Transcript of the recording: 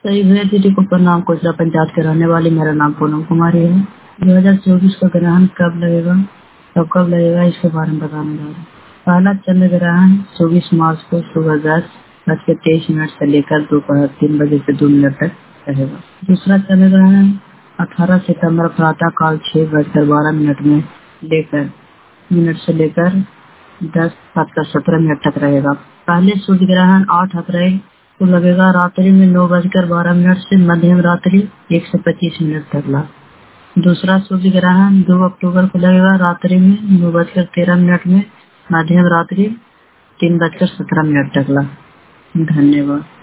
सही भैया दीदी को प्रणाम। कोचरा पंचायत के रहने वाली, मेरा नाम पूनम कुमारी है। 2024 का ग्रहण कब लगेगा, कब लगेगा, इसके बारे में बताने जा रहे हैं। पहला चंद्र ग्रहण 24 मार्च को सुबह 10:23 से लेकर दोपहर 3 बजे से 2 मिनट तक रहेगा। दूसरा चंद्र ग्रहण 18 सितंबर प्रातः काल 6:12 मिनट से लेकर 10:17 तक रहेगा। पहले सूर्य ग्रहण 8 अप्रैल को लगेगा, रात्रि में 9:12 से मध्यम रात्रि 1:25 तक ला। दूसरा सूर्य ग्रहण 2 अक्टूबर को लगेगा, रात्रि में 9:13 में, मध्यम रात्रि 3:17 तक ला। धन्यवाद।